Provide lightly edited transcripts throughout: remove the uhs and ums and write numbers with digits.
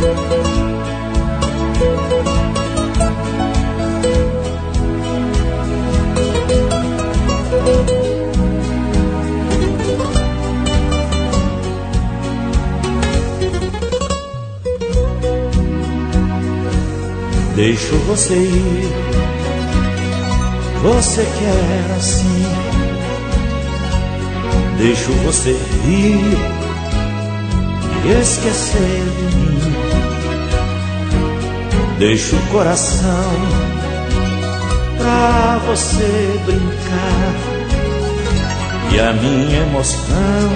Deixo você ir, você quer assim. Deixo você ir e esquecer de mim. Deixo o coração pra você brincar e a minha emoção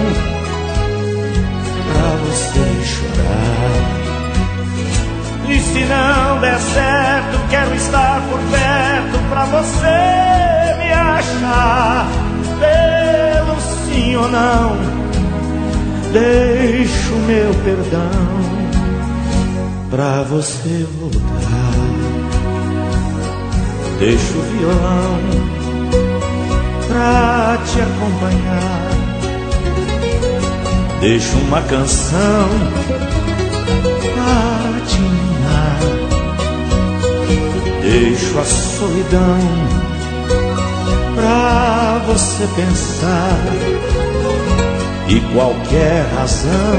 pra você chorar. E se não der certo, quero estar por perto pra você me achar. Pelo sim ou não, deixo meu perdão pra você voltar. Deixo o violão pra te acompanhar. Deixo uma canção pra te animar. Deixo a solidão pra você pensar e qualquer razão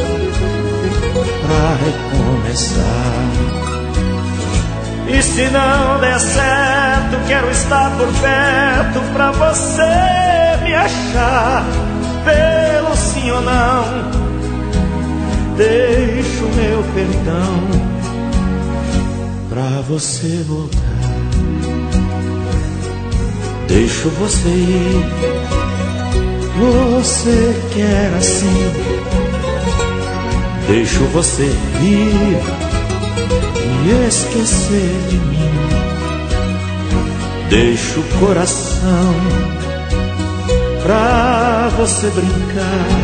pra recomeçar. E se não der certo, quero estar por perto pra você me achar. Pelo sim ou não, deixo meu perdão pra você voltar. Deixo você ir, você quer assim. Deixo você ir e esquecer de mim. Deixo o coração pra você brincar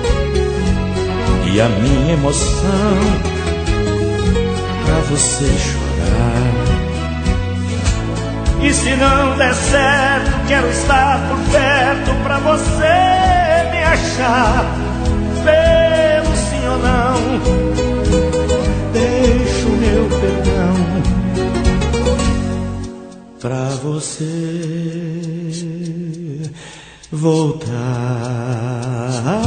e a minha emoção pra você chorar. E se não der certo, quero estar por perto pra você me achar. Pelo sim ou não, deixo meu perdão pra você voltar.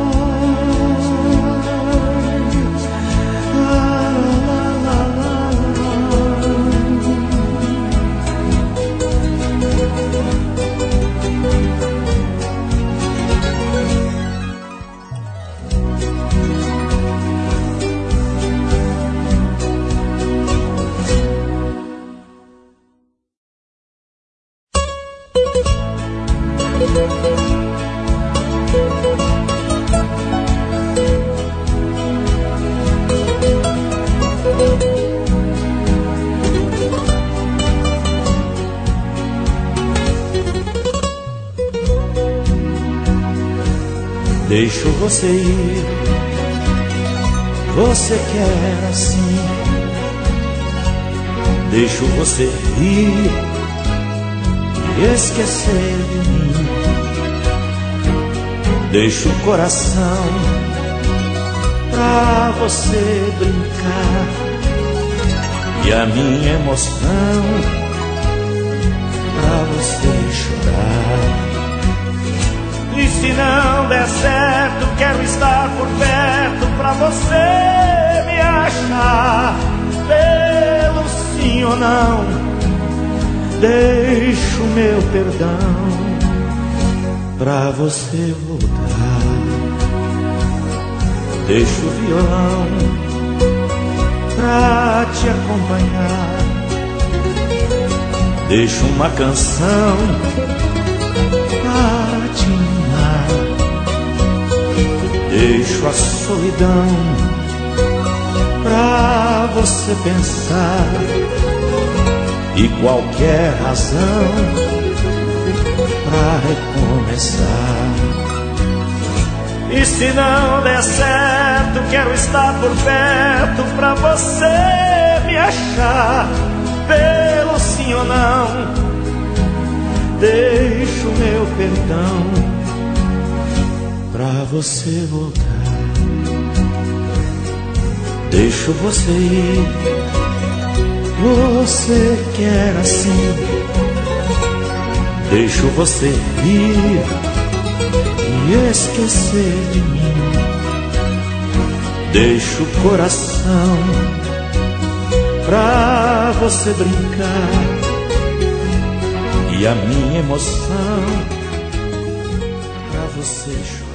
Deixo você ir, você quer assim. Deixo você ir e esquecer de mim. Deixo o coração pra você brincar e a minha emoção pra você chorar. E se não der certo, quero estar por perto pra você me achar. Pelo sim ou não, deixo meu perdão pra você voltar. Deixo o violão pra te acompanhar. Deixo uma canção pra te animar. Deixo a solidão pra você pensar e qualquer razão pra recomeçar. E se não der certo, quero estar por perto pra você me achar. Pelo sim ou não, deixo meu perdão pra você voltar. Deixo você ir, você quer assim. Deixo você ir e esquecer de mim. Deixo o coração pra você brincar e a minha emoção pra você chorar.